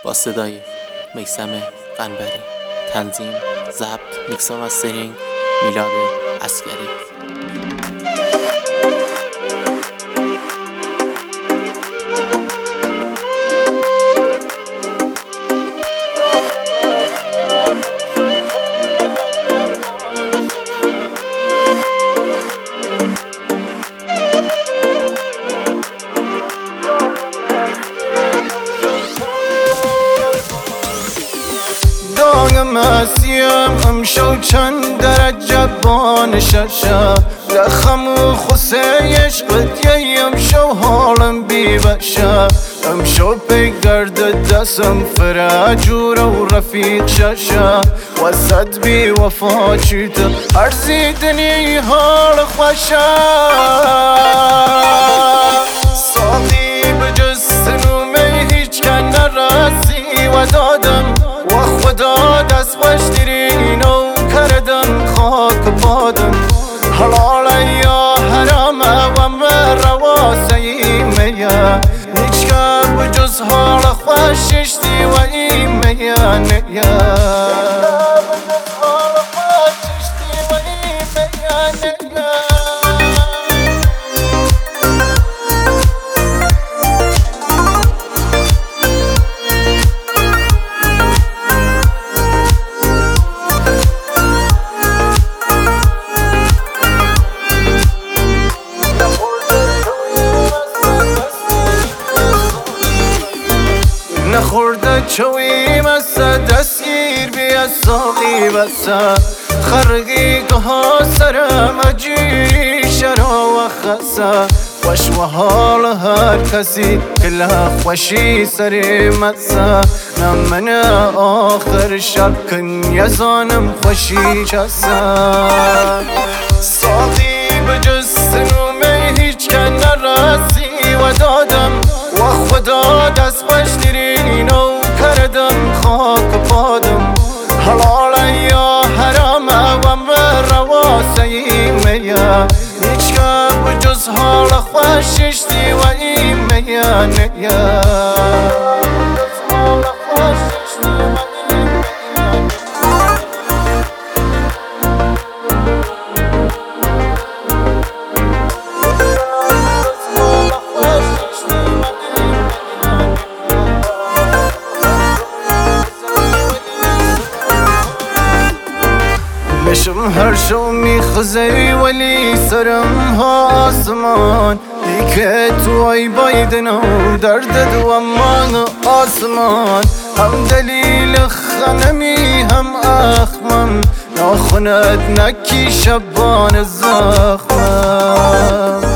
با صدای میثم قنبری، تنظیم، ضبط، میکس و مسترینگ میلاد عسگری. داغم هستیم امشو چند درجه بانششا لخم و خسه عشقت یه امشو حالم بی بشا امشو پیگرد دستم فراجور و رفیق ششا وسط بی وفا چیتا ارزیدنی حال خوشا ساقی بجز سنومه هیچ که نرسی و دادم و خدا دست خوش دیرینو کردم خاک بادم حلال یا حرامه و مروا سیمه هیچ که بجز حال خوشش دی و ایمه نیا نخورده چوی مسا دستگیر بیا ساقی بسا خرقی که ها سرم اجیری شرا و خسا خوش و حال هر کسی که خوشی سری مسا نمن آخر شب کن یزانم خوشی چسا ساقی بجز سنومه هیچ که نرسی و دادم و خدا دست خوش دیرینو کردم خاک بادم حلال یا حرامه و مروا سیمه هیچ که بجز حال خوشش دی و ایمه نیا بشم هر شو میخزی ولی سرم ها آسمان دیگه تو ای بایدن و درد دو امان آسمان هم دلیل خنمی هم اخمم ناخونت نکی شبان زخمم